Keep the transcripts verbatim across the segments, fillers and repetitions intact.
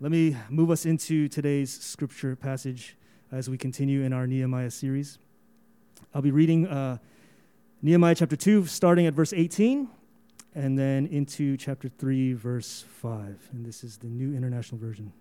Let me move us into today's scripture passage as we continue in our Nehemiah series. I'll be reading uh, Nehemiah chapter two, starting at verse eighteen, and then into chapter three, verse five. And this is the New International Version.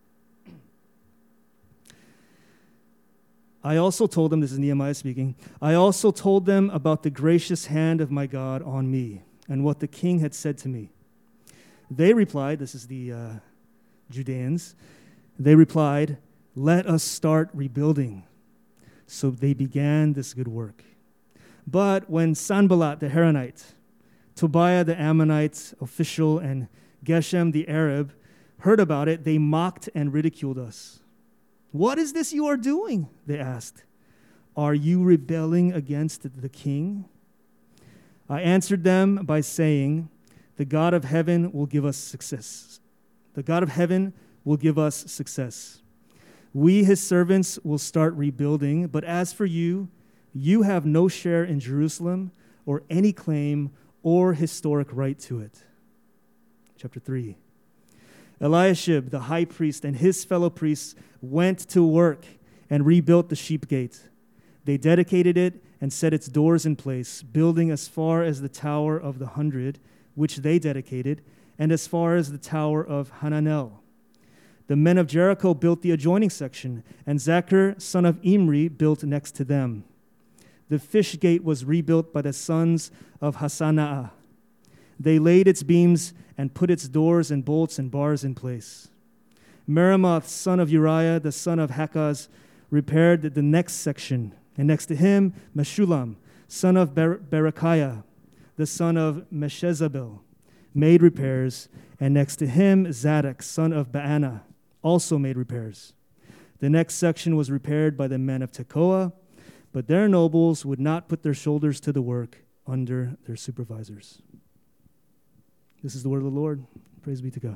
I also told them, this is Nehemiah speaking, I also told them about the gracious hand of my God on me and what the king had said to me. They replied, this is the uh, Judeans, they replied, let us start rebuilding. So they began this good work. But when Sanballat the Horonite, Tobiah the Ammonite official, and Geshem the Arab heard about it, they mocked and ridiculed us. What is this you are doing? They asked. Are you rebelling against the king? I answered them by saying, the God of heaven will give us success. The God of heaven will give us success. We, his servants, will start rebuilding, but as for you, you have no share in Jerusalem or any claim or historic right to it. Chapter three. Eliashib, the high priest, and his fellow priests went to work and rebuilt the sheep gate. They dedicated it and set its doors in place, building as far as the Tower of the Hundred, which they dedicated, and as far as the Tower of Hananel. The men of Jericho built the adjoining section, and Zachar, son of Imri, built next to them. The fish gate was rebuilt by the sons of Hasanaah. They laid its beams and put its doors and bolts and bars in place. Meremoth, son of Uriah, the son of Hakaz, repaired the next section, and next to him, Meshullam, son of Ber- Berechiah, the son of Meshezabel, made repairs, and next to him, Zadok, son of Baana, also made repairs. The next section was repaired by the men of Tekoa, but their nobles would not put their shoulders to the work under their supervisors. This is the word of the Lord. Praise be to God.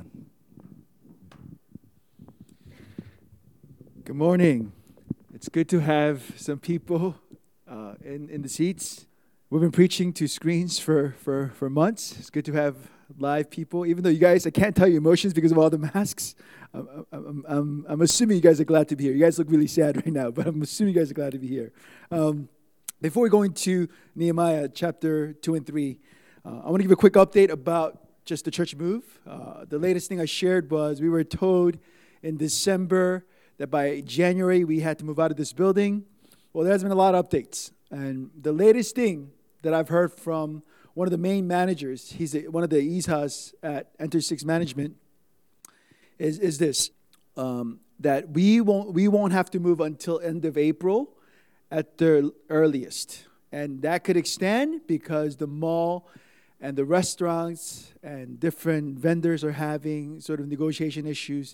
Good morning. It's good to have some people uh, in, in the seats. We've been preaching to screens for, for, for months. It's good to have live people. Even though you guys, I can't tell your emotions because of all the masks. I'm, I'm, I'm, I'm assuming you guys are glad to be here. You guys look really sad right now, but I'm assuming you guys are glad to be here. Um, before we go into Nehemiah chapter two and three, uh, I want to give a quick update about just the church move. Uh, the latest thing I shared was we were told in December that by January we had to move out of this building. Well, there's been a lot of updates. And the latest thing that I've heard from one of the main managers, he's a, one of the Ishas at Enter Six Management, is, is this, um, that we won't, we won't have to move until end of April at the earliest. And that could extend because the mall and the restaurants and different vendors are having sort of negotiation issues.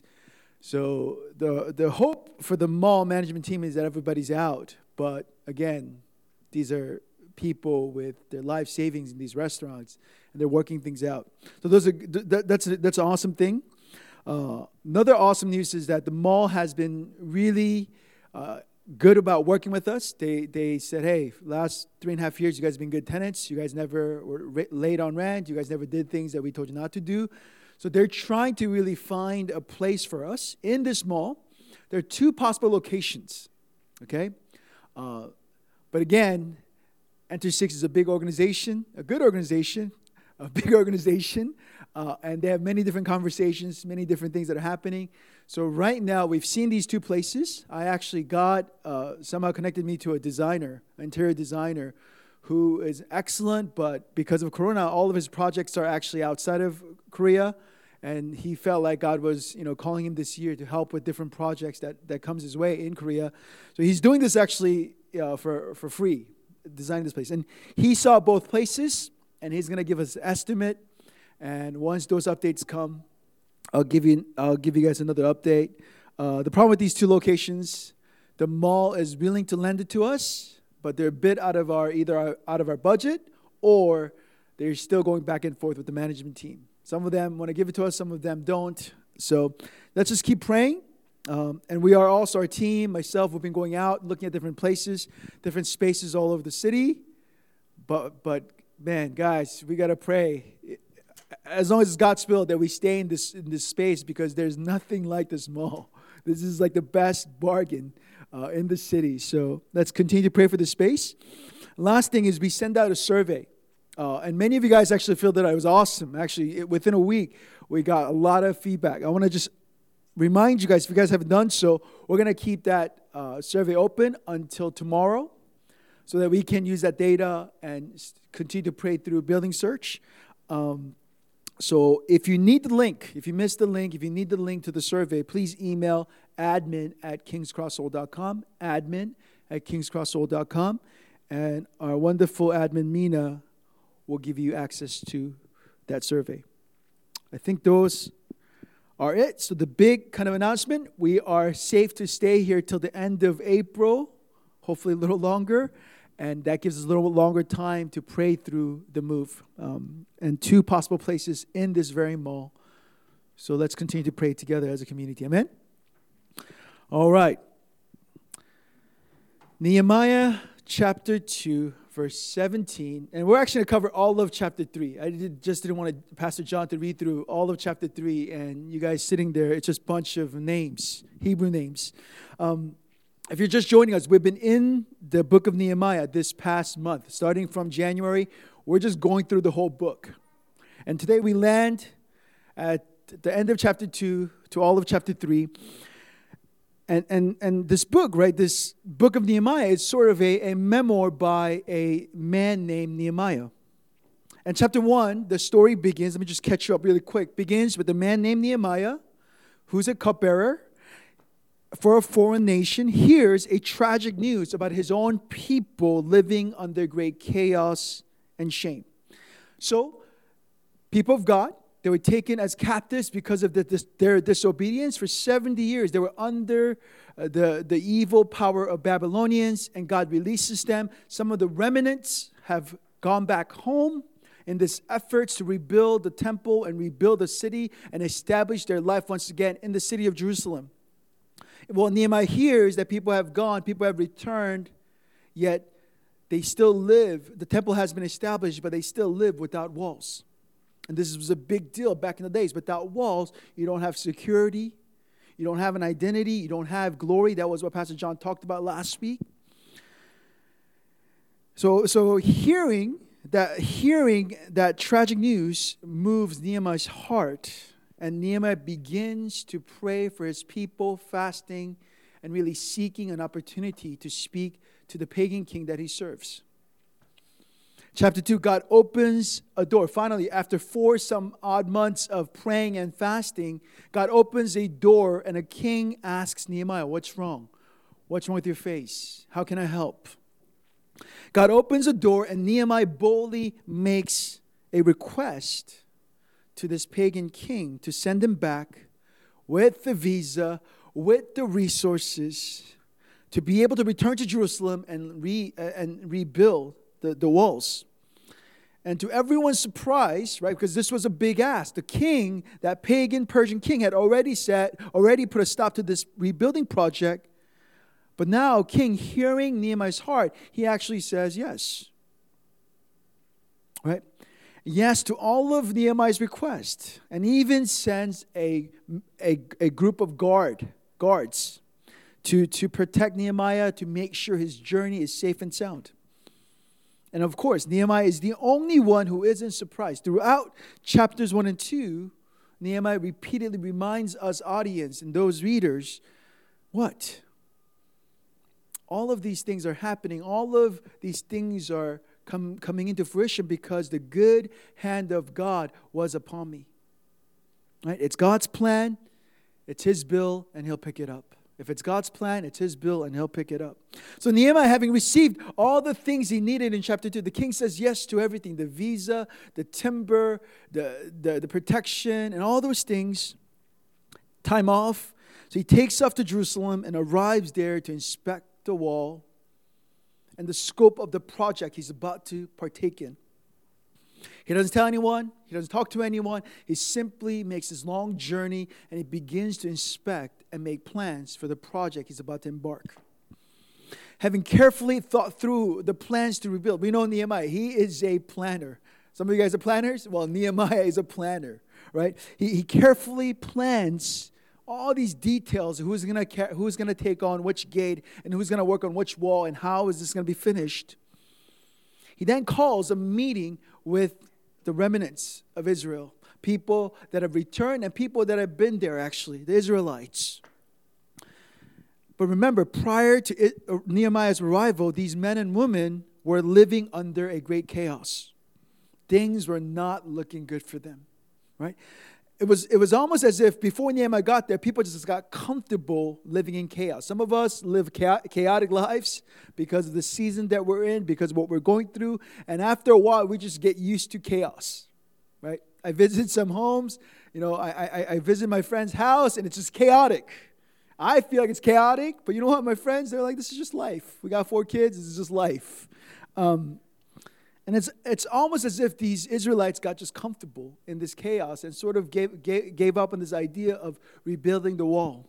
So the the hope for the mall management team is that everybody's out. But again, these are people with their life savings in these restaurants, and they're working things out. So those are that, that's a, that's an awesome thing. Uh, another awesome news is that the mall has been really uh, good about working with us. They they said, hey, last three and a half years, you guys have been good tenants. You guys never were ra- late on rent. You guys never did things that we told you not to do. So they're trying to really find a place for us in this mall. There are two possible locations, okay? Uh, but again, Enter Six is a big organization, a good organization, a big organization, uh, and they have many different conversations, many different things that are happening. So right now, we've seen these two places. I actually got, uh, somehow connected me to a designer, an interior designer, who is excellent, but because of Corona, all of his projects are actually outside of Korea, and he felt like God was, you know, calling him this year to help with different projects that, that comes his way in Korea. So he's doing this actually uh, for, for free, designing this place. And he saw both places, and he's going to give us an estimate, and once those updates come, I'll give you I'll give you guys another update. Uh, the problem with these two locations, the mall is willing to lend it to us, but they're a bit out of our either our, out of our budget, or they're still going back and forth with the management team. Some of them want to give it to us, some of them don't. So let's just keep praying. Um, and we are also, our team, myself, we've been going out, looking at different places, different spaces all over the city. But, but man, guys, we got to pray. as long as it's God's will, that we stay in this in this space, because there's nothing like this mall. This is like the best bargain uh, in the city. So let's continue to pray for the space. Last thing is we send out a survey. Uh, and many of you guys actually feel that it was awesome. Actually, it, within a week, we got a lot of feedback. I want to just remind you guys, if you guys haven't done so, we're going to keep that uh, survey open until tomorrow so that we can use that data and continue to pray through Building Search. Um, so if you need the link, if you missed the link, if you need the link to the survey, please email admin at kingscrosssoul dot com, admin at kingscrosssoul dot com, and our wonderful admin, Mina, will give you access to that survey. I think those are it. So the big kind of announcement, we are safe to stay here till the end of April, hopefully a little longer, and that gives us a little bit longer time to pray through the move, um, and two possible places in this very mall. So let's continue to pray together as a community. Amen? All right. Nehemiah chapter two, verse seventeen. And we're actually going to cover all of chapter three. I did, just didn't want Pastor John to read through all of chapter three, and you guys sitting there, it's just a bunch of names, Hebrew names. Um, if you're just joining us, we've been in the book of Nehemiah this past month. Starting from January, we're just going through the whole book. And today we land at the end of chapter two to all of chapter three. And, and and this book, right, this book of Nehemiah is sort of a, a memoir by a man named Nehemiah. And chapter one, the story begins, let me just catch you up really quick, begins with a man named Nehemiah, who's a cupbearer for a foreign nation, hears a tragic news about his own people living under great chaos and shame. So, people of God, they were taken as captives because of the, this, their disobedience. For seventy years, they were under uh, the, the evil power of Babylonians, and God releases them. Some of the remnants have gone back home in this efforts to rebuild the temple and rebuild the city and establish their life once again in the city of Jerusalem. Well, Nehemiah hears that people have gone, people have returned, yet they still live. The temple has been established, but they still live without walls. And this was a big deal back in the days. Without walls, you don't have security. You don't have an identity. You don't have glory. That was what Pastor John talked about last week. So, so hearing that, hearing that tragic news moves Nehemiah's heart. And Nehemiah begins to pray for his people, fasting, and really seeking an opportunity to speak to the pagan king that he serves. Chapter two, God opens a door. Finally, after four some odd months of praying and fasting, God opens a door and a king asks Nehemiah, what's wrong? What's wrong with your face? How can I help? God opens a door and Nehemiah boldly makes a request to this pagan king to send him back with the visa, with the resources, to be able to return to Jerusalem and, re, uh, and rebuild The, the walls. And to everyone's surprise, right, because this was a big ask, the king, that pagan Persian king, had already said, already put a stop to this rebuilding project. But now, king, hearing Nehemiah's heart, he actually says yes. Right? Yes to all of Nehemiah's requests, and even sends a, a, a group of guard guards to, to protect Nehemiah, to make sure his journey is safe and sound. And of course, Nehemiah is the only one who isn't surprised. Throughout chapters one and two, Nehemiah repeatedly reminds us audience and those readers, what? All of these things are happening. All of these things are come, coming into fruition because the good hand of God was upon me. Right? It's God's plan, it's His bill, and He'll pick it up. If it's God's plan, it's His bill, and He'll pick it up. So Nehemiah, having received all the things he needed in chapter two, the king says yes to everything. The visa, the timber, the, the, the protection, and all those things. Time off. So he takes off to Jerusalem and arrives there to inspect the wall and the scope of the project he's about to partake in. He doesn't tell anyone. He doesn't talk to anyone. He simply makes his long journey and he begins to inspect and make plans for the project he's about to embark. Having carefully thought through the plans to rebuild, we know Nehemiah, he is a planner. Some of you guys are planners? Well, Nehemiah is a planner, right? He, he carefully plans all these details, who's going to who's going to take on which gate and who's going to work on which wall and how is this going to be finished. He then calls a meeting with the remnants of Israel, people that have returned and people that have been there actually, the Israelites. But remember, prior to it, uh, Nehemiah's arrival, these men and women were living under a great chaos. Things were not looking good for them, right? It was, it was almost as if before Nehemiah got there, people just got comfortable living in chaos. Some of us live chaotic lives because of the season that we're in, because of what we're going through. And after a while, we just get used to chaos, right? I visit some homes. You know, I, I, I visit my friend's house, and it's just chaotic. I feel like it's chaotic, but you know what? My friends, they're like, this is just life. We got four kids. This is just life. Um, and it's it's almost as if these Israelites got just comfortable in this chaos and sort of gave, gave, gave up on this idea of rebuilding the wall.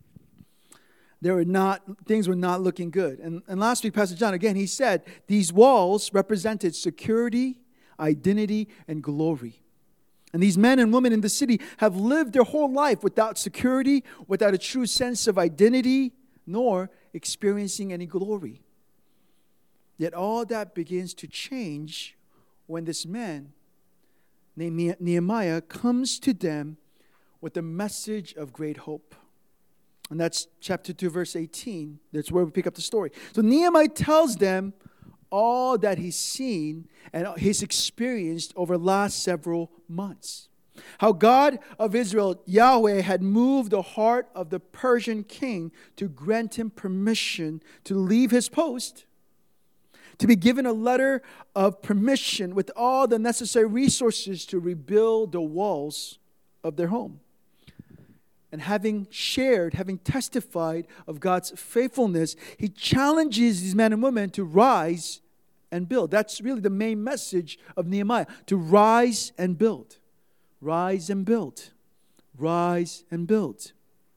They were not, things were not looking good. And, and last week, Pastor John, again, he said these walls represented security, identity, and glory. And these men and women in the city have lived their whole life without security, without a true sense of identity, nor experiencing any glory. Yet all that begins to change when this man, named Nehemiah, comes to them with a message of great hope. And that's chapter two, verse eighteen. That's where we pick up the story. So Nehemiah tells them all that he's seen and he's experienced over the last several months. How God of Israel, Yahweh, had moved the heart of the Persian king to grant him permission to leave his post, to be given a letter of permission with all the necessary resources to rebuild the walls of their home. And having shared, having testified of God's faithfulness, he challenges these men and women to rise and build. That's really the main message of Nehemiah, to rise and build. Rise and build. Rise and build.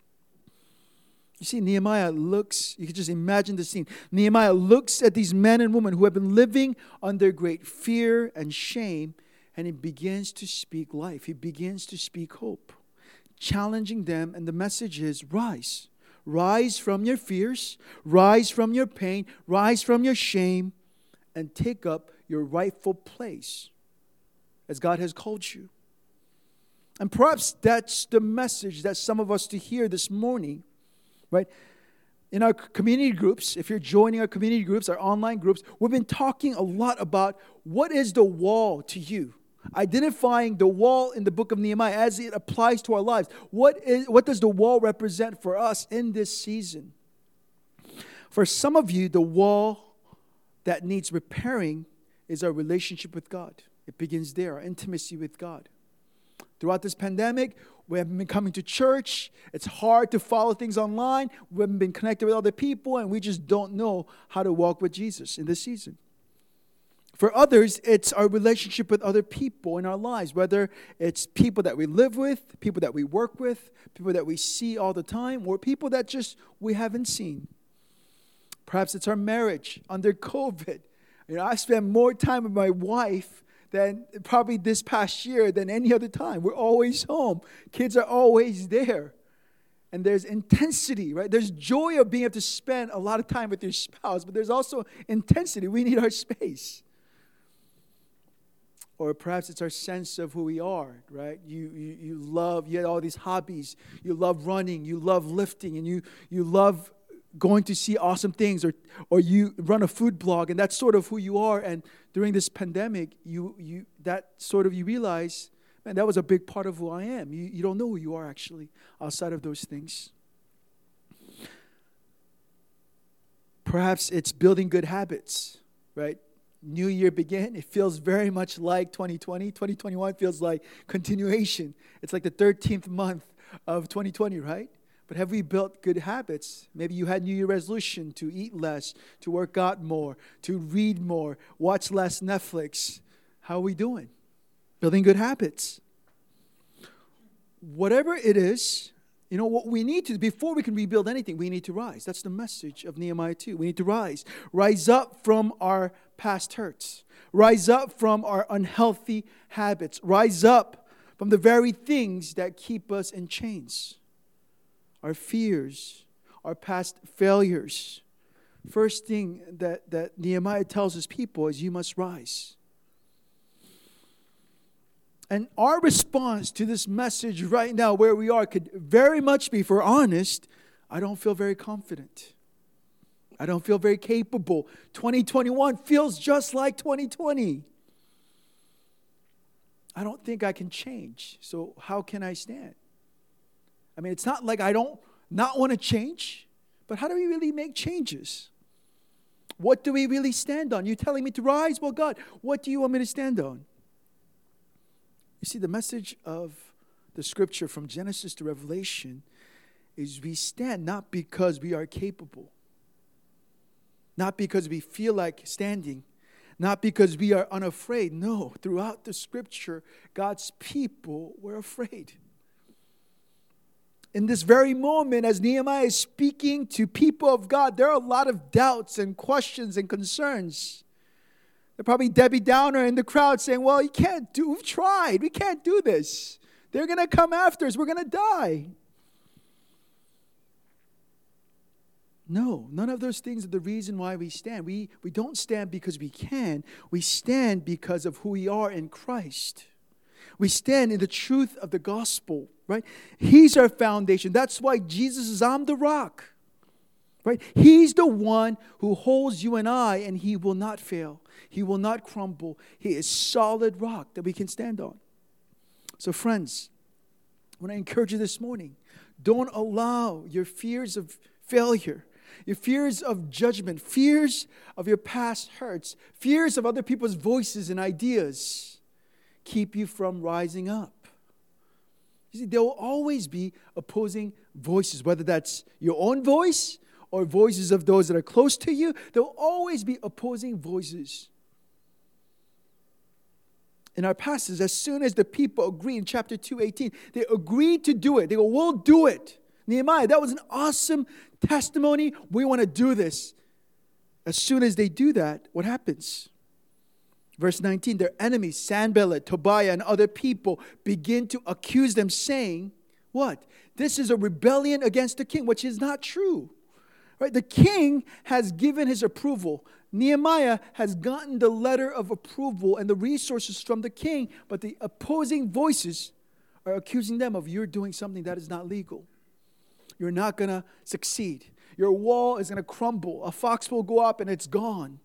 You see, Nehemiah looks, you can just imagine the scene. Nehemiah looks at these men and women who have been living under great fear and shame, and he begins to speak life. He begins to speak hope, challenging them, and the message is rise. Rise from your fears, rise from your pain, rise from your shame, and take up your rightful place as God has called you. And perhaps that's the message that some of us to hear this morning, right? In our community groups, if you're joining our community groups, our online groups, we've been talking a lot about what is the wall to you. Identifying the wall in the book of Nehemiah as it applies to our lives. What is, what does the wall represent for us in this season? For some of you, the wall that needs repairing is our relationship with God. It begins there, our intimacy with God. Throughout this pandemic, we haven't been coming to church. It's hard to follow things online. We haven't been connected with other people, and we just don't know how to walk with Jesus in this season. For others, it's our relationship with other people in our lives, whether it's people that we live with, people that we work with, people that we see all the time, or people that just we haven't seen. Perhaps it's our marriage under COVID. You know, I spend more time with my wife than probably this past year than any other time. We're always home. Kids are always there. And there's intensity, right? There's joy of being able to spend a lot of time with your spouse, but there's also intensity. We need our space. Or perhaps it's our sense of who we are, right? You, you you love, you had all these hobbies. You love running, you love lifting, and you you love going to see awesome things, or or you run a food blog, and that's sort of who you are. And during this pandemic, you you that sort of you realize, man, that was a big part of who I am. You you don't know who you are actually outside of those things. Perhaps it's building good habits, right? New year began. It feels very much like twenty twenty. twenty twenty-one feels like continuation. It's like the thirteenth month of twenty twenty, right? But have we built good habits? Maybe you had New Year resolution to eat less, to work out more, to read more, watch less Netflix. How are we doing? Building good habits. Whatever it is, you know, what we need to, before we can rebuild anything, we need to rise. That's the message of Nehemiah two. We need to rise. Rise up from our past hurts. Rise up from our unhealthy habits. Rise up from the very things that keep us in chains. Our fears, our past failures. First thing that, that Nehemiah tells his people is you must rise. And our response to this message right now, where we are, could very much be, if we're honest, I don't feel very confident. I don't feel very capable. twenty twenty-one feels just like twenty twenty. I don't think I can change. So how can I stand? I mean, it's not like I don't not want to change, but how do we really make changes? What do we really stand on? You're telling me to rise? Well, God, what do you want me to stand on? You see, the message of the scripture from Genesis to Revelation is we stand not because we are capable, not because we feel like standing, not because we are unafraid. No, throughout the scripture, God's people were afraid. In this very moment, as Nehemiah is speaking to people of God, there are a lot of doubts and questions and concerns. They're probably Debbie Downer in the crowd saying, well, you can't do, we've tried, we can't do this. They're going to come after us, we're going to die. No, none of those things are the reason why we stand. We, we don't stand because we can. We stand because of who we are in Christ. We stand in the truth of the gospel, right? He's our foundation. That's why Jesus is on the rock, right? He's the one who holds you and I, and He will not fail. He will not crumble. He is solid rock that we can stand on. So friends, when I encourage you this morning, don't allow your fears of failure, your fears of judgment, fears of your past hurts, fears of other people's voices and ideas keep you from rising up. You see, there will always be opposing voices, whether that's your own voice or voices of those that are close to you. There will always be opposing voices. In our passage, as soon as the people agreed in chapter two eighteen, they agreed to do it. They go, we'll do it. Nehemiah, that was an awesome testimony. We want to do this. As soon as they do that, what happens? Verse nineteen, their enemies, Sanballat, Tobiah, and other people begin to accuse them, saying, what? This is a rebellion against the king, which is not true. Right? The king has given his approval. Nehemiah has gotten the letter of approval and the resources from the king, but the opposing voices are accusing them of you're doing something that is not legal. You're not going to succeed. Your wall is going to crumble. A fox will go up and it's gone.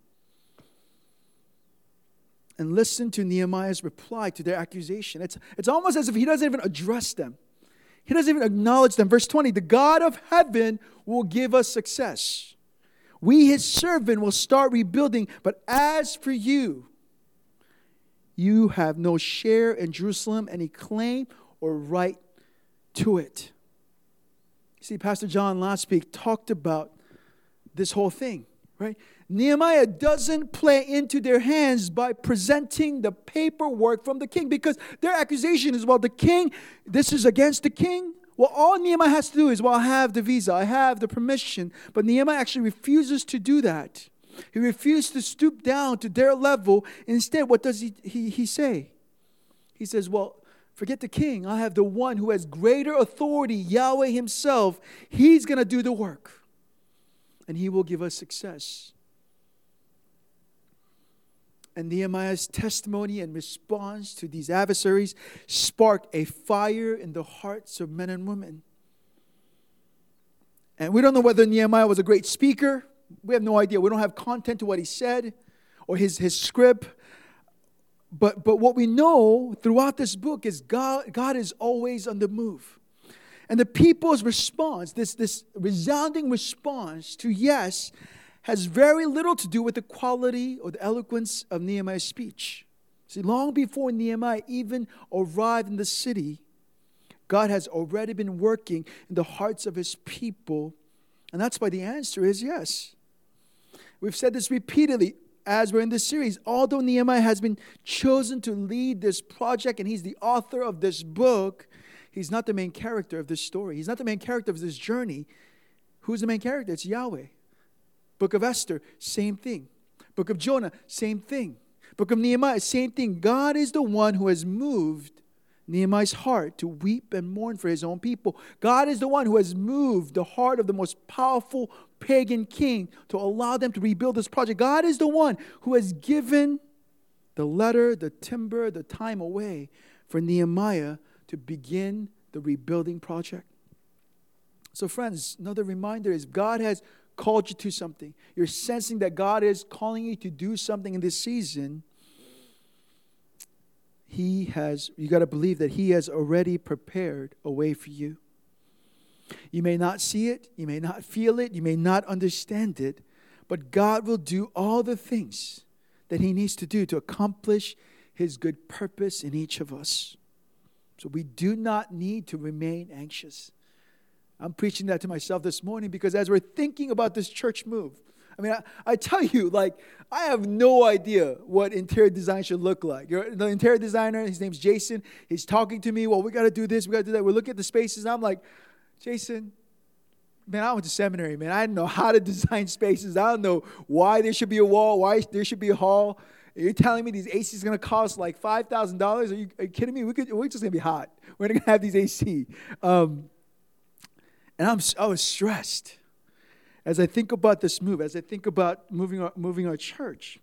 And listen to Nehemiah's reply to their accusation. It's, it's almost as if he doesn't even address them. He doesn't even acknowledge them. Verse twenty, the God of heaven will give us success. We, His servant, will start rebuilding. But as for you, you have no share in Jerusalem, any claim or right to it. See, Pastor John last week talked about this whole thing, right? Nehemiah doesn't play into their hands by presenting the paperwork from the king, because their accusation is, well, the king, this is against the king. Well, all Nehemiah has to do is, well, I have the visa, I have the permission. But Nehemiah actually refuses to do that. He refused to stoop down to their level. Instead, what does he, he, he say? He says, well, forget the king. I have the one who has greater authority, Yahweh Himself. He's going to do the work. And He will give us success. And Nehemiah's testimony and response to these adversaries sparked a fire in the hearts of men and women. And we don't know whether Nehemiah was a great speaker. We have no idea. We don't have content to what he said or his, his script. But, but what we know throughout this book is God, God is always on the move. And the people's response, this, this resounding response to yes, has very little to do with the quality or the eloquence of Nehemiah's speech. See, long before Nehemiah even arrived in the city, God has already been working in the hearts of His people. And that's why the answer is yes. We've said this repeatedly as we're in this series. Although Nehemiah has been chosen to lead this project and he's the author of this book, he's not the main character of this story. He's not the main character of this journey. Who's the main character? It's Yahweh. Book of Esther, same thing. Book of Jonah, same thing. Book of Nehemiah, same thing. God is the one who has moved Nehemiah's heart to weep and mourn for his own people. God is the one who has moved the heart of the most powerful pagan king to allow them to rebuild this project. God is the one who has given the letter, the timber, the time away for Nehemiah to begin the rebuilding project. So friends, another reminder is God has called you to something. You're sensing that God is calling you to do something in this season. He has, you got to believe that He has already prepared a way for you. You may not see it, you may not feel it, you may not understand it, but God will do all the things that He needs to do to accomplish His good purpose in each of us. So we do not need to remain anxious. I'm preaching that to myself this morning because as we're thinking about this church move, I mean, I, I tell you, like, I have no idea what interior design should look like. You're, the interior designer, his name's Jason, he's talking to me, well, we got to do this, we got to do that. We're looking at the spaces, and I'm like, Jason, man, I went to seminary, man. I didn't know how to design spaces. I don't know why there should be a wall, why there should be a hall. You're telling me these A Cs are going to cost like five thousand dollars? Are you, are you kidding me? We could, we're just going to be hot. We're going to have these A C. Um, and I'm, I was stressed. As I think about this move, as I think about moving our, moving our church,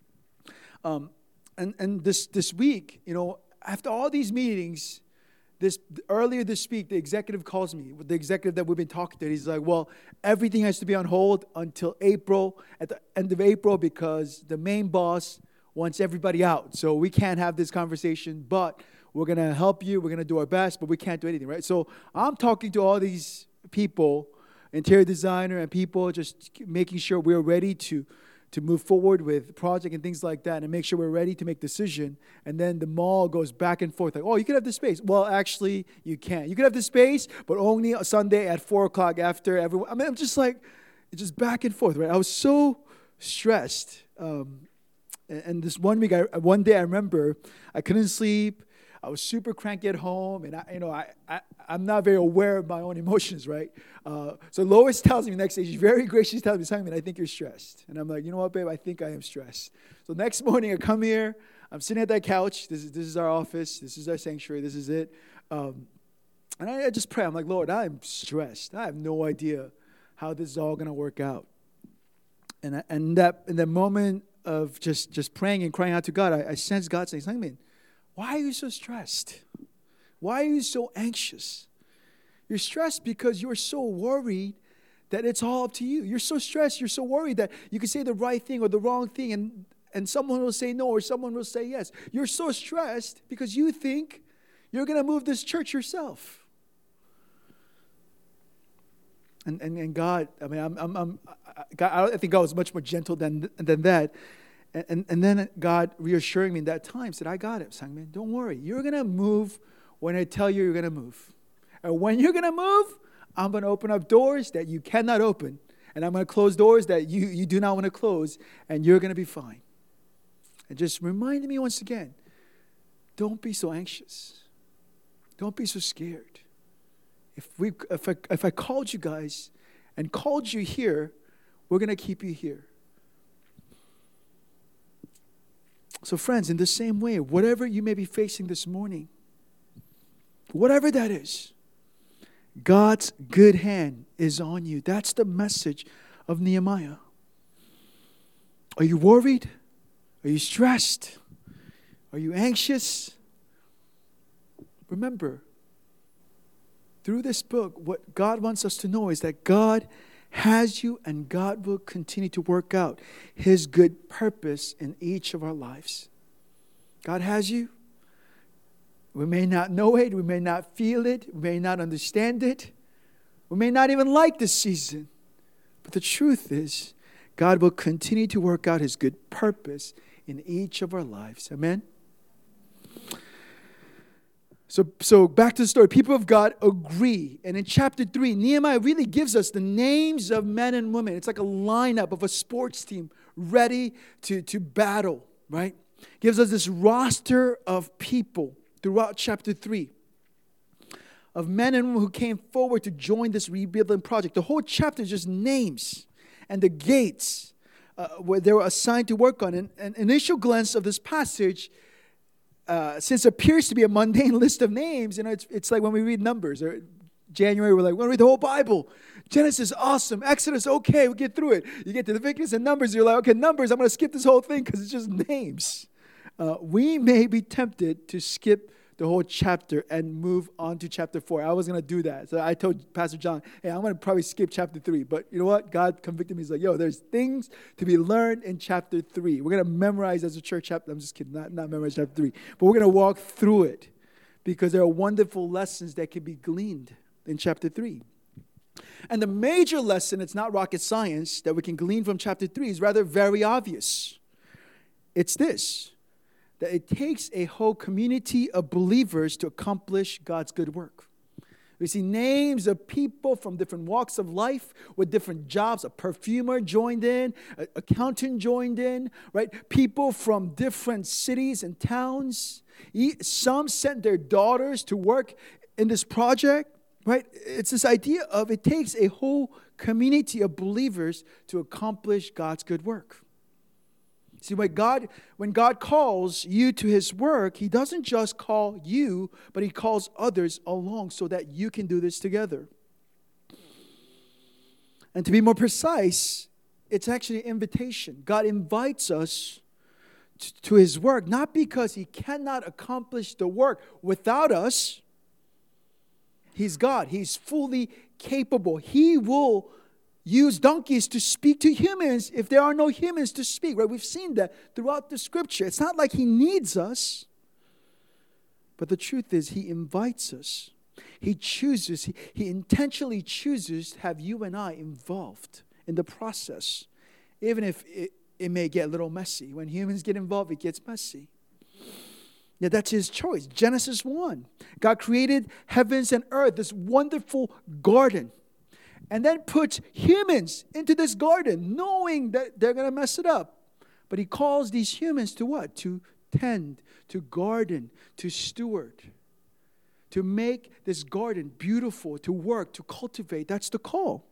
um, and and this this week, you know, after all these meetings, this earlier this week, the executive calls me. The executive that we've been talking to, he's like, "Well, everything has to be on hold until April, at the end of April, because the main boss wants everybody out. So we can't have this conversation, but we're gonna help you. We're gonna do our best, but we can't do anything, right?" So I'm talking to all these people, interior designer and people, just making sure we're ready to, to move forward with the project and things like that, and make sure we're ready to make decision. And then the mall goes back and forth, like, oh, you can have the space. Well, actually, you can't. You can have the space, but only a Sunday at four o'clock after everyone. I mean, I'm just like, it's just back and forth, right? I was so stressed. Um, and, and this one week, I, one day I remember I couldn't sleep. I was super cranky at home, and I, you know, I, I, I'm not very aware of my own emotions, right? Uh, so Lois tells me next day, she's very gracious, tells me, Simon, I think you're stressed. And I'm like, you know what, babe, I think I am stressed. So next morning, I come here, I'm sitting at that couch. This is this is our office. This is our sanctuary. This is it. Um, and I, I just pray. I'm like, Lord, I'm stressed. I have no idea how this is all going to work out. And I, and that in that moment of just, just praying and crying out to God, I, I sense God saying, Simon, why are you so stressed? Why are you so anxious? You're stressed because you're so worried that it's all up to you. You're so stressed, you're so worried that you can say the right thing or the wrong thing, and, and someone will say no or someone will say yes. You're so stressed because you think you're going to move this church yourself. And, and and God, I mean, I'm, I'm, I'm God, I think God was much more gentle than than that. And, and then God reassuring me in that time said, I got it, Sangmin. Don't worry. You're going to move when I tell you you're going to move. And when you're going to move, I'm going to open up doors that you cannot open. And I'm going to close doors that you, you do not want to close. And you're going to be fine. And just reminding me once again, don't be so anxious. Don't be so scared. If, we, if, I, if I called you guys and called you here, we're going to keep you here. So friends, in the same way, whatever you may be facing this morning, whatever that is, God's good hand is on you. That's the message of Nehemiah. Are you worried? Are you stressed? Are you anxious? Remember, through this book, what God wants us to know is that God has you, and God will continue to work out His good purpose in each of our lives. God has you. We may not know it. We may not feel it. We may not understand it. We may not even like this season. But the truth is, God will continue to work out His good purpose in each of our lives. Amen? So, so back to the story. People of God agree. And in chapter three, Nehemiah really gives us the names of men and women. It's like a lineup of a sports team ready to, to battle, right? Gives us this roster of people throughout chapter three. Of men and women who came forward to join this rebuilding project. The whole chapter is just names and the gates. Uh, uh, what they were assigned to work on. And an initial glance of this passage, uh, since it appears to be a mundane list of names, you know, it's, it's like when we read Numbers or January, we're like, we're going to read the whole Bible. Genesis, awesome. Exodus, okay, we get through it. You get to Leviticus and Numbers, you're like, okay, Numbers, I'm going to skip this whole thing because it's just names. Uh, we may be tempted to skip the whole chapter and move on to chapter four. I was going to do that. So I told Pastor John, hey, I'm going to probably skip chapter three. But you know what? God convicted me. He's like, yo, there's things to be learned in chapter three. We're going to memorize as a church chapter. I'm just kidding, not, not memorize chapter three. But we're going to walk through it because there are wonderful lessons that can be gleaned in chapter three. And the major lesson, it's not rocket science, that we can glean from chapter three is rather very obvious. It's this, that it takes a whole community of believers to accomplish God's good work. We see names of people from different walks of life with different jobs. A perfumer joined in, an accountant joined in, right? People from different cities and towns. Some sent their daughters to work in this project. Right? It's this idea of it takes a whole community of believers to accomplish God's good work. See, when God, when God calls you to His work, He doesn't just call you, but He calls others along so that you can do this together. And to be more precise, it's actually an invitation. God invites us t- to His work, not because He cannot accomplish the work without us. He's God. He's fully capable. He will use donkeys to speak to humans if there are no humans to speak. Right? We've seen that throughout the Scripture. It's not like He needs us. But the truth is, He invites us. He chooses, He, he intentionally chooses to have you and I involved in the process. Even if it, it may get a little messy. When humans get involved, it gets messy. Yeah, that's His choice. Genesis one. God created heavens and earth, this wonderful garden. And then puts humans into this garden, knowing that they're going to mess it up. But He calls these humans to what? To tend, to garden, to steward. To make this garden beautiful, to work, to cultivate. That's the call.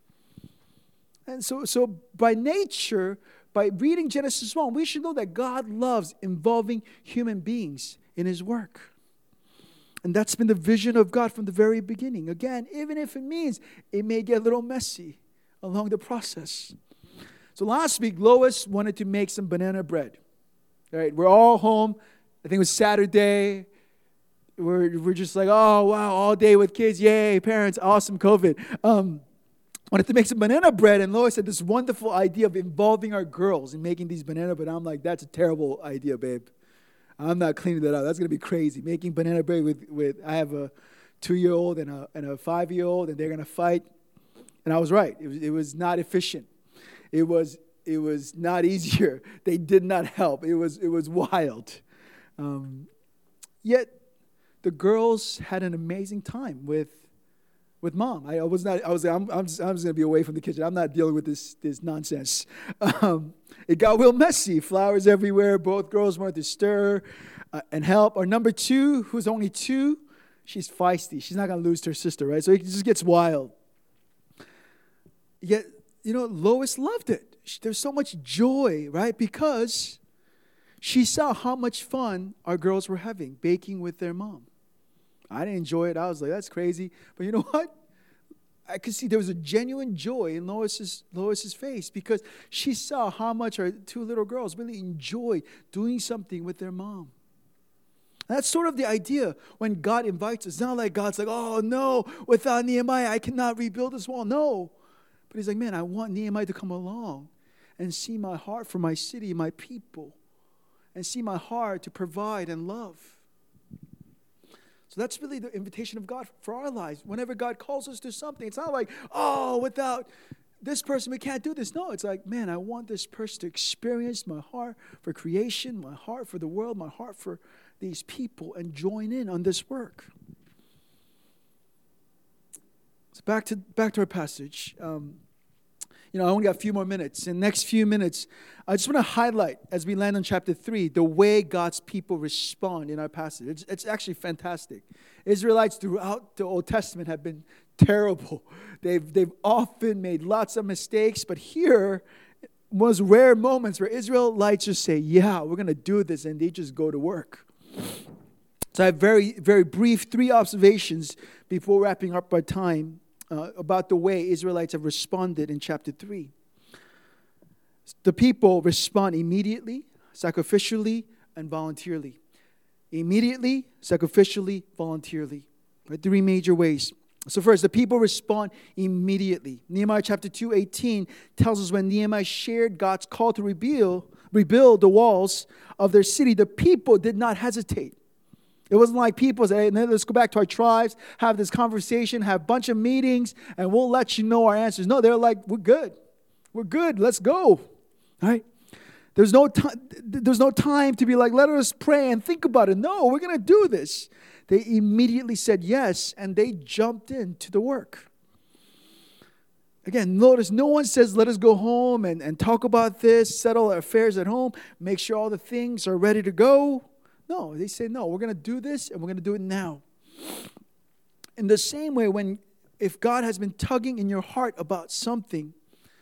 And so, so by nature, by reading Genesis one, we should know that God loves involving human beings in His work. And that's been the vision of God from the very beginning. Again, even if it means it may get a little messy along the process. So last week, Lois wanted to make some banana bread. All right, we're all home. I think it was Saturday. We're, we're just like, oh, wow, all day with kids. Yay, parents, awesome COVID. Um, wanted to make some banana bread, and Lois had this wonderful idea of involving our girls in making these banana bread. I'm like, that's a terrible idea, babe. I'm not cleaning that up. That's going to be crazy. Making banana bread with, with I have a two-year-old and a, and a five-year-old, and they're going to fight. And I was right. It was, it was not efficient. It was it was not easier. They did not help. It was it was wild. Um, yet the girls had an amazing time with with mom. I, I was not. I was. I'm. I'm just, I'm just gonna be away from the kitchen. I'm not dealing with this this nonsense. Um, it got real messy. Flowers everywhere. Both girls wanted to stir uh, and help. Our number two, who's only two, she's feisty. She's not gonna lose to her sister, right? So it just gets wild. Yet, you know, Lois loved it. She, there's so much joy, right? Because she saw how much fun our girls were having baking with their mom. I didn't enjoy it. I was like, that's crazy. But you know what? I could see there was a genuine joy in Lois's, Lois's face because she saw how much our two little girls really enjoyed doing something with their mom. And that's sort of the idea when God invites us. It's not like God's like, oh, no, without Nehemiah, I cannot rebuild this wall. No. But He's like, man, I want Nehemiah to come along and see my heart for my city, my people, and see my heart to provide and love. So that's really the invitation of God for our lives. Whenever God calls us to something, it's not like, oh, without this person, we can't do this. No, it's like, man, I want this person to experience my heart for creation, my heart for the world, my heart for these people, and join in on this work. So back to back to our passage. Um, you know, I only got a few more minutes. In the next few minutes, I just want to highlight, as we land on chapter three, the way God's people respond in our passage. It's, it's actually fantastic. Israelites throughout the Old Testament have been terrible. They've, they've often made lots of mistakes. But here, one of those rare moments where Israelites just say, yeah, we're going to do this, and they just go to work. So I have very, very brief three observations before wrapping up our time uh, about the way Israelites have responded in chapter three. The people respond immediately, sacrificially, and voluntarily. Immediately, sacrificially, voluntarily. Right? Three major ways. So first, the people respond immediately. Nehemiah chapter two, eighteen tells us when Nehemiah shared God's call to rebuild, rebuild the walls of their city, the people did not hesitate. It wasn't like people said, hey, let's go back to our tribes, have this conversation, have a bunch of meetings, and we'll let you know our answers. No, they're like, we're good. We're good. Let's go. All right? There's no time. There's no time to be like, let us pray and think about it. No, we're going to do this. They immediately said yes, and they jumped into the work. Again, notice no one says, let us go home and, and talk about this, settle our affairs at home, make sure all the things are ready to go. No, they say, no, we're going to do this, and we're going to do it now. In the same way, when if God has been tugging in your heart about something,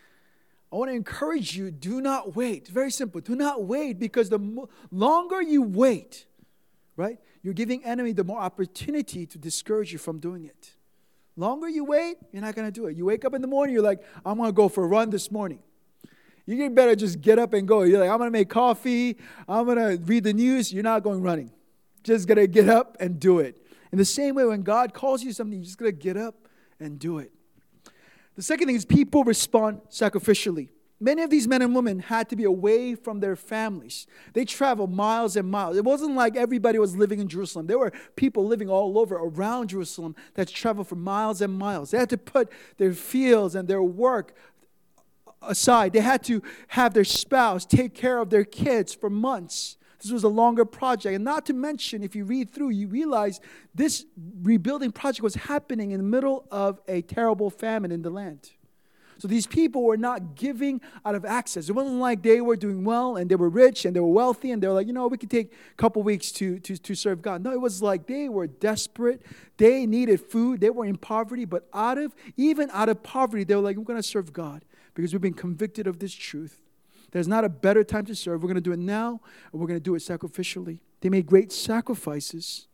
I want to encourage you, do not wait. Very simple. Do not wait, because the mo- longer you wait, right, you're giving enemy the more opportunity to discourage you from doing it. Longer you wait, you're not going to do it. You wake up in the morning, you're like, I'm going to go for a run this morning. You get better just get up and go. You're like, I'm going to make coffee. I'm going to read the news. You're not going running. Just going to get up and do it. In the same way, when God calls you something, you're just going to get up and do it. The second thing is people respond sacrificially. Many of these men and women had to be away from their families. They traveled miles and miles. It wasn't like everybody was living in Jerusalem. There were people living all over around Jerusalem that traveled for miles and miles. They had to put their fields and their work aside. They had to have their spouse take care of their kids for months. This was a longer project. And not to mention, if you read through, you realize this rebuilding project was happening in the middle of a terrible famine in the land. So these people were not giving out of access. It wasn't like they were doing well and they were rich and they were wealthy and they were like, you know, we could take a couple weeks to, to, to serve God. No, it was like they were desperate. They needed food. They were in poverty. But out of, even out of poverty, they were like, we're going to serve God because we've been convicted of this truth. There's not a better time to serve. We're going to do it now, and we're going to do it sacrificially. They made great sacrifices.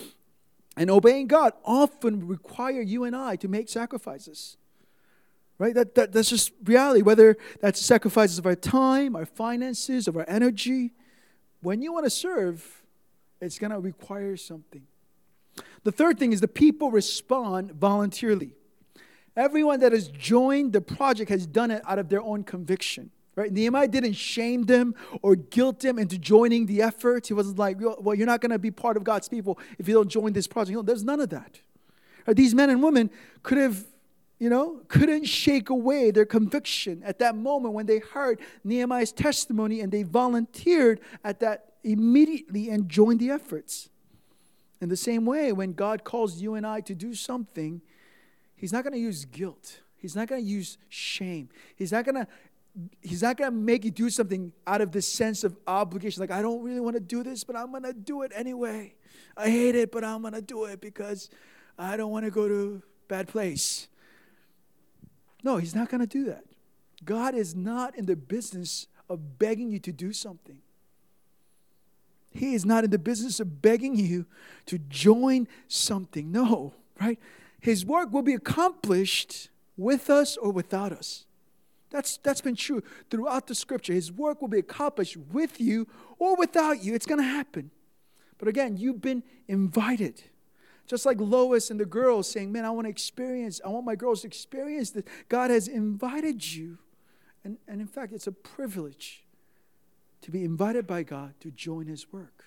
And obeying God often require you and I to make sacrifices. Right? That, that That's just reality, whether that's sacrifices of our time, our finances, of our energy. When you want to serve, it's going to require something. The third thing is the people respond voluntarily. Everyone that has joined the project has done it out of their own conviction. Right? Nehemiah didn't shame them or guilt them into joining the effort. He wasn't like, well, you're not going to be part of God's people if you don't join this project. No, there's none of that. Right? These men and women could have, you know, couldn't shake away their conviction at that moment when they heard Nehemiah's testimony, and they volunteered at that immediately and joined the efforts. In the same way, when God calls you and I to do something, He's not going to use guilt. He's not going to use shame. He's not going to He's not going to make you do something out of this sense of obligation. Like, I don't really want to do this, but I'm going to do it anyway. I hate it, but I'm going to do it because I don't want to go to a bad place. No, He's not going to do that. God is not in the business of begging you to do something. He is not in the business of begging you to join something. No, right? His work will be accomplished with us or without us. That's, that's been true throughout the Scripture. His work will be accomplished with you or without you. It's going to happen. But again, you've been invited. Just like Lois and the girls saying, man, I want to experience, I want my girls to experience this. God has invited you. And, and in fact, it's a privilege to be invited by God to join His work.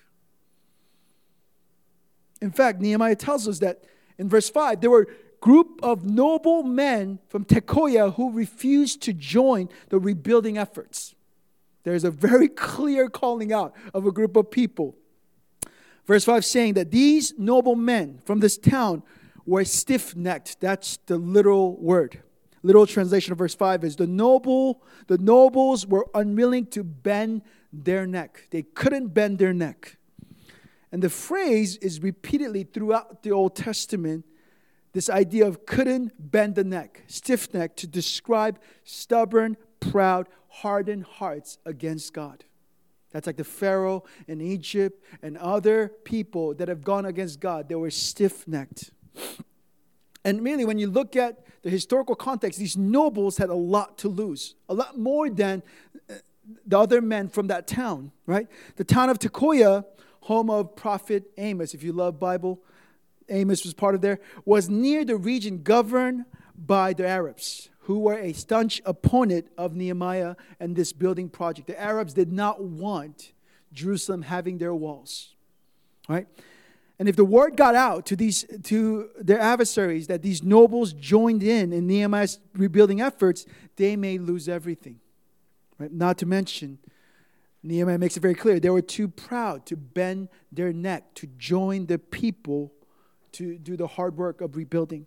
In fact, Nehemiah tells us that in verse five, there were group of noble men from Tekoa who refused to join the rebuilding efforts. There's a very clear calling out of a group of people. Verse five saying that these noble men from this town were stiff-necked. That's the literal word. Literal translation of verse five is the noble, the nobles were unwilling to bend their neck. They couldn't bend their neck. And the phrase is repeatedly throughout the Old Testament. This idea of couldn't bend the neck, stiff neck, to describe stubborn, proud, hardened hearts against God. That's like the Pharaoh in Egypt and other people that have gone against God. They were stiff-necked. And really, when you look at the historical context, these nobles had a lot to lose. A lot more than the other men from that town, right? The town of Tekoa, home of prophet Amos, if you love Bible, Amos was part of there, was near the region governed by the Arabs, who were a staunch opponent of Nehemiah and this building project. The Arabs did not want Jerusalem having their walls, right? And if the word got out to these to their adversaries that these nobles joined in in Nehemiah's rebuilding efforts, they may lose everything, right? Not to mention, Nehemiah makes it very clear, they were too proud to bend their neck to join the people to do the hard work of rebuilding.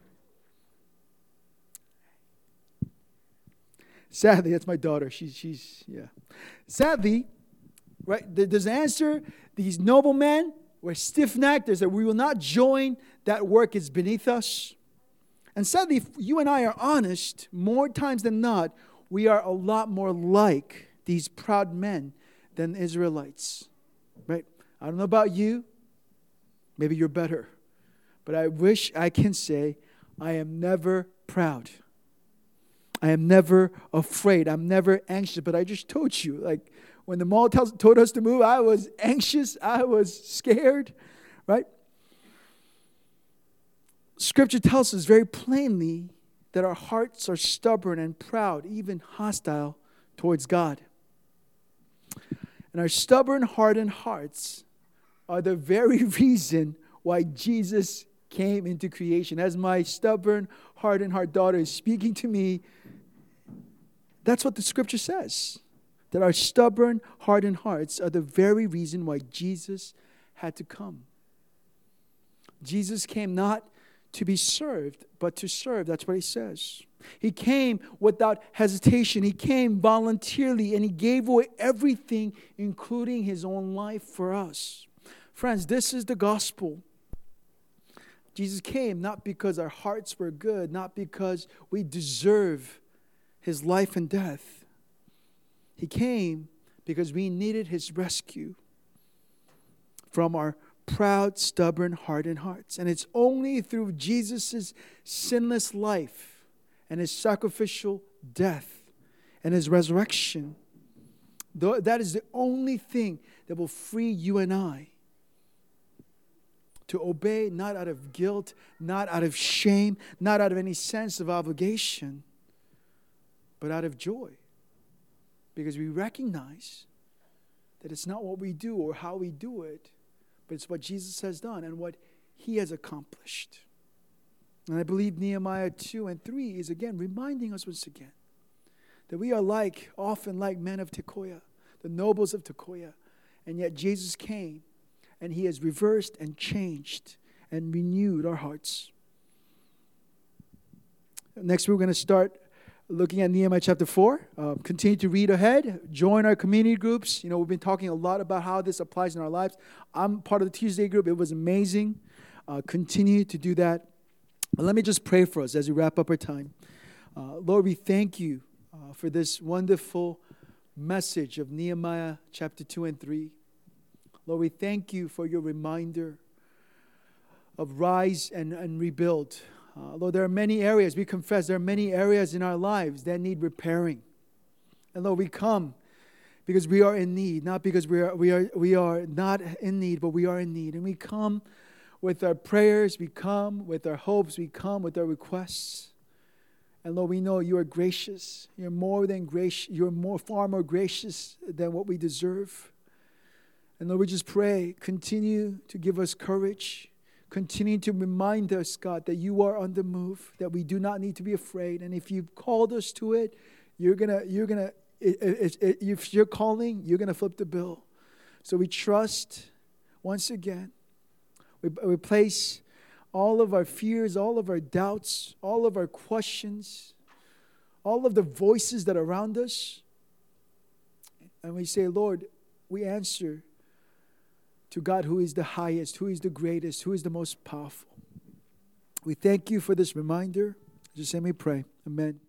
Sadly, that's my daughter. She's, she's, yeah. Sadly, right, there's an answer. These noblemen were stiff-necked. They said, we will not join. That work is beneath us. And sadly, if you and I are honest, more times than not, we are a lot more like these proud men than Israelites, right? I don't know about you. Maybe you're better. But I wish I can say, I am never proud. I am never afraid. I'm never anxious. But I just told you, like, when the mall tells, told us to move, I was anxious. I was scared, right? Scripture tells us very plainly that our hearts are stubborn and proud, even hostile towards God. And our stubborn, hardened hearts are the very reason why Jesus came into creation. As my stubborn, hardened heart daughter is speaking to me, that's what the scripture says. That our stubborn, hardened hearts are the very reason why Jesus had to come. Jesus came not to be served, but to serve. That's what he says. He came without hesitation. He came voluntarily, and he gave away everything, including his own life for us. Friends, this is the gospel. Jesus came not because our hearts were good, not because we deserve his life and death. He came because we needed his rescue from our proud, stubborn, hardened hearts. And it's only through Jesus' sinless life and his sacrificial death and his resurrection, that is the only thing that will free you and I to obey, not out of guilt, not out of shame, not out of any sense of obligation, but out of joy. Because we recognize that it's not what we do or how we do it, but it's what Jesus has done and what he has accomplished. And I believe Nehemiah two and three is again reminding us once again that we are like, often like men of Tekoa, the nobles of Tekoa, and yet Jesus came and he has reversed and changed and renewed our hearts. Next, we're going to start looking at Nehemiah chapter four. Uh, continue to read ahead. Join our community groups. You know, we've been talking a lot about how this applies in our lives. I'm part of the Tuesday group. It was amazing. Uh, continue to do that. But let me just pray for us as we wrap up our time. Uh, Lord, we thank you uh, for this wonderful message of Nehemiah chapter two and three. Lord, we thank you for your reminder of rise and, and rebuild. Uh, Lord, there are many areas, we confess, there are many areas in our lives that need repairing. And Lord, we come because we are in need, not because we are we are we are not in need, but we are in need. And we come with our prayers, we come with our hopes, we come with our requests. And Lord, we know you are gracious. You're more than gracious. You're more, far more gracious than what we deserve. And Lord, we just pray, continue to give us courage. Continue to remind us, God, that you are on the move, that we do not need to be afraid. And if you've called us to it, you're gonna, you're gonna, it, it, it, if you're calling, you're gonna flip the bill. So we trust once again. We, we place all of our fears, all of our doubts, all of our questions, all of the voices that are around us. And we say, Lord, we answer to God who is the highest, who is the greatest, who is the most powerful. We thank you for this reminder. Just let me pray. Amen.